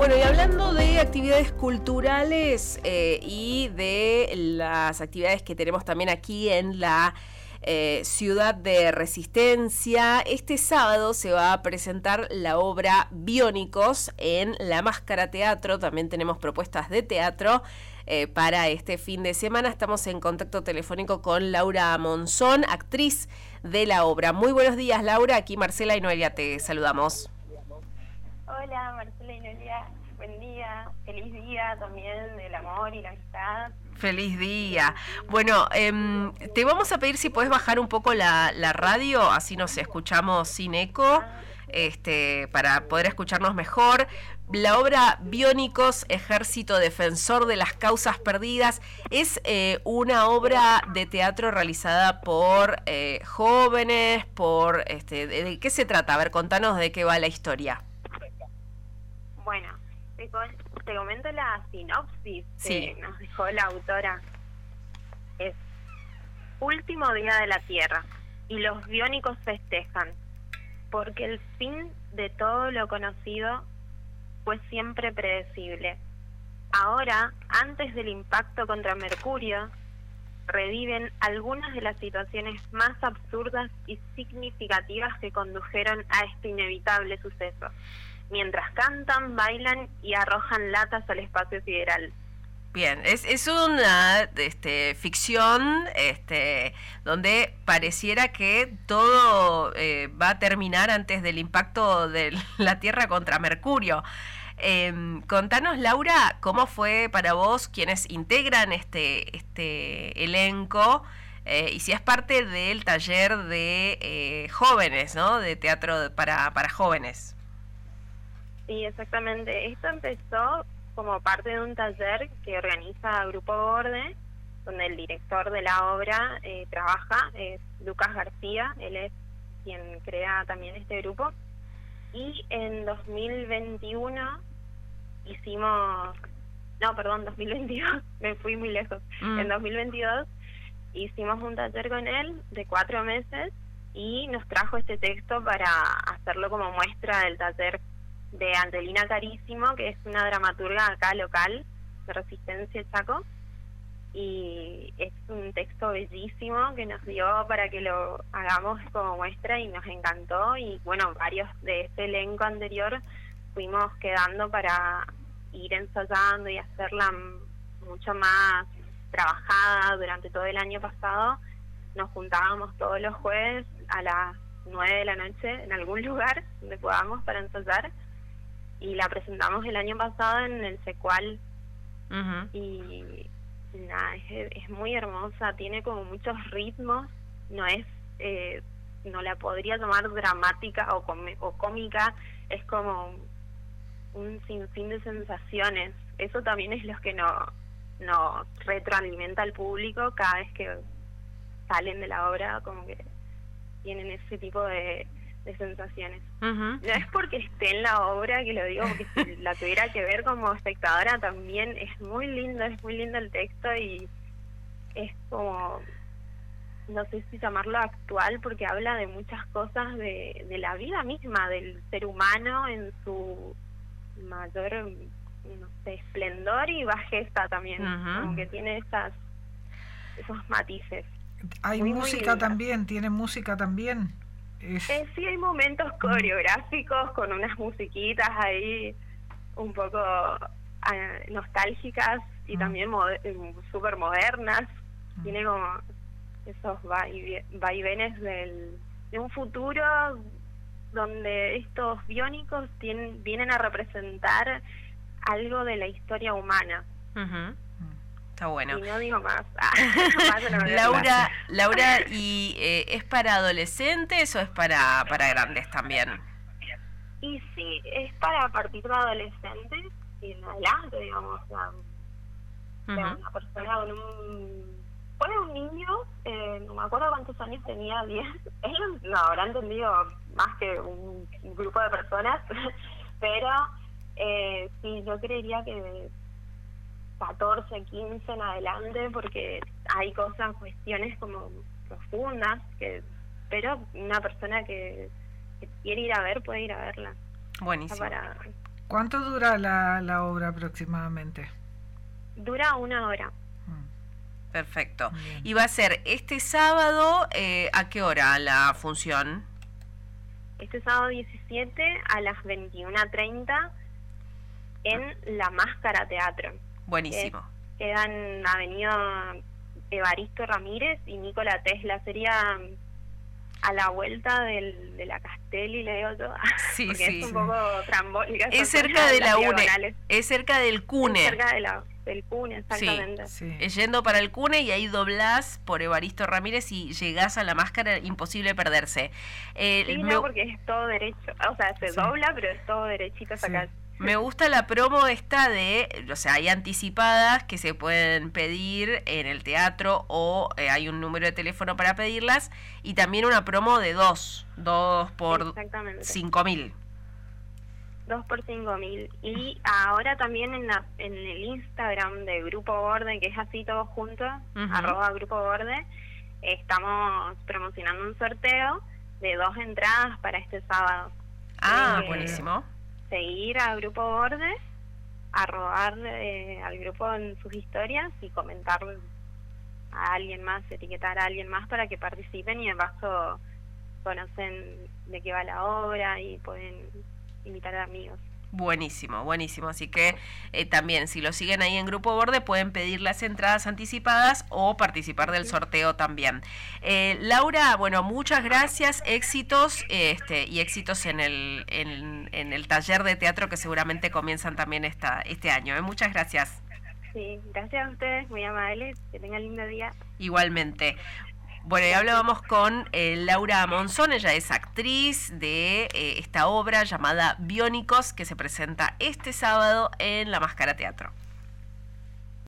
Bueno, y hablando de actividades culturales y de las actividades que tenemos también aquí en la Ciudad de Resistencia, este sábado se va a presentar la obra Biónicos en La Máscara Teatro. También tenemos propuestas de teatro para este fin de semana. Estamos en contacto telefónico con Laura Monzón, actriz de la obra. Muy buenos días, Laura. Aquí Marcela y Noelia te saludamos. Hola, Marcela y Noelia, buen día, feliz día también del amor y la amistad. Feliz día. Bueno, te vamos a pedir si podés bajar un poco la radio, así nos escuchamos sin eco, para poder escucharnos mejor. La obra Biónicos, Ejército Defensor de las Causas Perdidas, es una obra de teatro realizada por jóvenes, ¿de qué se trata? A ver, contanos de qué va la historia. Bueno, te comento la sinopsis sí. que nos dejó la autora. Es último día de la Tierra y los biónicos festejan, porque el fin de todo lo conocido fue siempre predecible. Ahora, antes del impacto contra Mercurio, reviven algunas de las situaciones más absurdas y significativas que condujeron a este inevitable suceso, mientras cantan, bailan y arrojan latas al espacio sideral. Bien, es una ficción donde pareciera que todo va a terminar antes del impacto de la Tierra contra Mercurio. Contanos, Laura, ¿cómo fue para vos quienes integran este elenco y si es parte del taller de jóvenes, ¿no? De teatro para jóvenes. Sí, exactamente. Esto empezó como parte de un taller que organiza Grupo Borde, donde el director de la obra trabaja, es Lucas García, él es quien crea también este grupo. Y en 2021 2022, me fui muy lejos. En 2022 hicimos un taller con él de 4 meses y nos trajo este texto para hacerlo como muestra del taller de Angelina Carísimo, que es una dramaturga acá local de Resistencia Chaco, y es un texto bellísimo que nos dio para que lo hagamos como muestra y nos encantó. Y bueno, varios de este elenco anterior fuimos quedando para ir ensayando y hacerla mucho más trabajada. Durante todo el año pasado nos juntábamos todos los jueves a las 9 de la noche en algún lugar donde podamos para ensayar, y la presentamos el año pasado en el Secual. Y nada, es muy hermosa, tiene como muchos ritmos, no la podría llamar dramática o cómica, es como un sinfín de sensaciones. Eso también es lo que nos retroalimenta al público cada vez que salen de la obra, como que tienen ese tipo de sensaciones. No es porque esté en la obra que lo digo, porque si la tuviera que ver como espectadora también es muy lindo el texto, y es como, no sé si llamarlo actual, porque habla de muchas cosas de la vida misma, del ser humano en su mayor, no sé, esplendor y bajeza también, como que tiene esos matices. Hay música también, tiene música también. Sí, hay momentos coreográficos con unas musiquitas ahí un poco nostálgicas y también súper modernas. Tiene como esos vaivenes de un futuro donde estos biónicos vienen a representar algo de la historia humana. Está bueno. Y no digo más. Laura, ¿y es para adolescentes o es para grandes también? Y sí, es para partir de adolescentes y en adelante, digamos. Una persona con Fue un niño, no me acuerdo cuántos años tenía, 10. Ellos lo habrán entendido más que un grupo de personas, pero sí, yo creería que 14, 15 en adelante, porque hay cuestiones como profundas, pero una persona que quiere ir a ver puede ir a verla. Buenísimo. ¿Cuánto dura la obra aproximadamente? Dura 1 hora. Perfecto. Bien. Y va a ser este sábado, ¿a qué hora la función? Este sábado 17 a las 21:30 en La Máscara Teatro. Buenísimo. Queda en Avenida Evaristo Ramírez y Nikola Tesla. Sería a la vuelta de la Castelli, le digo yo, Sí, porque sí. es un poco trambólica. Es cerca de la UNE, es cerca del CUNE. Es cerca del CUNE, exactamente. Sí. Yendo para el CUNE y ahí doblás por Evaristo Ramírez y llegás a La Máscara, imposible perderse. Sí, no, porque es todo derecho, o sea, se Sí. dobla, pero es todo derechito esa Sí. calle. Me gusta la promo esta de, o sea, hay anticipadas que se pueden pedir en el teatro o hay un número de teléfono para pedirlas y también una promo de 2 por Exactamente. 5.000. 2 por 5.000. Y ahora también en el Instagram de Grupo Borde, que es así todo junto, Ujú. @Grupo Borde, estamos promocionando un sorteo de 2 entradas para este sábado. Buenísimo. Seguir a Grupo Borde, arrobar al grupo en sus historias y comentar a alguien más, etiquetar a alguien más para que participen y de paso conocen de qué va la obra y pueden invitar a amigos. Buenísimo, buenísimo. Así que también, si lo siguen ahí en Grupo Borde, pueden pedir las entradas anticipadas o participar del sorteo también. Laura, bueno, muchas gracias, éxitos y éxitos en el taller de teatro que seguramente comienzan también este año. Muchas gracias. Sí, gracias a ustedes, muy amables, que tengan lindo día. Igualmente. Bueno, y hablábamos con Laura Monzón, ella es actriz de esta obra llamada Biónicos, que se presenta este sábado en La Máscara Teatro.